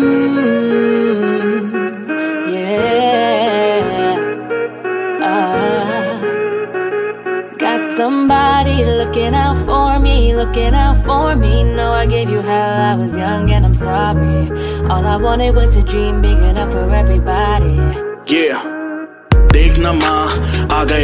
Yeah. Got somebody looking out for me, looking out for me. Know I gave you hell, I was young and I'm sorry. All I wanted was a dream big enough for everybody. Yeah, देख ना माँ आ गए